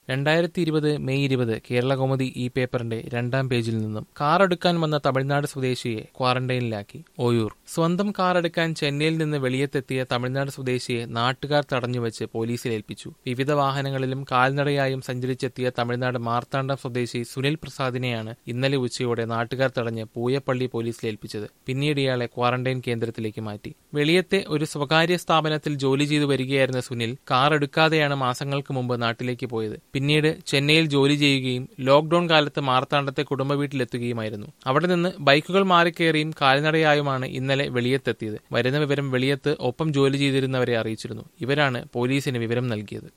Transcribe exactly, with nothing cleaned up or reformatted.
രണ്ടായിരത്തി ഇരുപത് മെയ് ഇരുപത് കേരളകൗമുദി ഈ പേപ്പറിന്റെ രണ്ടാം പേജിൽ നിന്നും കാറെടുക്കാൻ വന്ന തമിഴ്നാട് സ്വദേശിയെ ക്വാറന്റൈനിലാക്കി. ഓയൂർ. സ്വന്തം കാറെടുക്കാൻ ചെന്നൈയിൽ നിന്ന് വെളിയത്തെത്തിയ തമിഴ്നാട് സ്വദേശിയെ നാട്ടുകാർ തടഞ്ഞുവെച്ച് പോലീസിൽ ഏൽപ്പിച്ചു. വിവിധ വാഹനങ്ങളിലും കാൽനടയായും സഞ്ചരിച്ചെത്തിയ തമിഴ്നാട് മാർത്താണ്ഡം സ്വദേശി സുനിൽ പ്രസാദിനെയാണ് ഇന്നലെ ഉച്ചയോടെ നാട്ടുകാർ തടഞ്ഞ് പൂയപ്പള്ളി പോലീസിൽ ഏൽപ്പിച്ചത്. പിന്നീട് ഇയാളെ ക്വാറന്റൈൻ കേന്ദ്രത്തിലേക്ക് മാറ്റി. വെളിയത്തെ ഒരു സ്വകാര്യ സ്ഥാപനത്തിൽ ജോലി ചെയ്തു വരികയായിരുന്ന സുനിൽ കാർ എടുക്കാതെയാണ് മാസങ്ങൾക്ക് മുമ്പ് നാട്ടിലേക്ക് പോയത്. പിന്നീട് ചെന്നൈയിൽ ജോലി ചെയ്യുകയും ലോക്ഡൌൺ കാലത്ത് മാർത്താണ്ഡത്തെ കുടുംബ വീട്ടിലെത്തുകയുമായിരുന്നു. അവിടെ നിന്ന് ബൈക്കുകൾ മാറിക്കയറിയും കാൽനടയായുമാണ് ഇന്നലെ വെളിയത്തെത്തിയത്. വരുന്ന വിവരം വെളിയത്ത് ഒപ്പം ജോലി ചെയ്തിരുന്നവരെ അറിയിച്ചിരുന്നു. ഇവരാണ് പോലീസിന് വിവരം നൽകിയത്.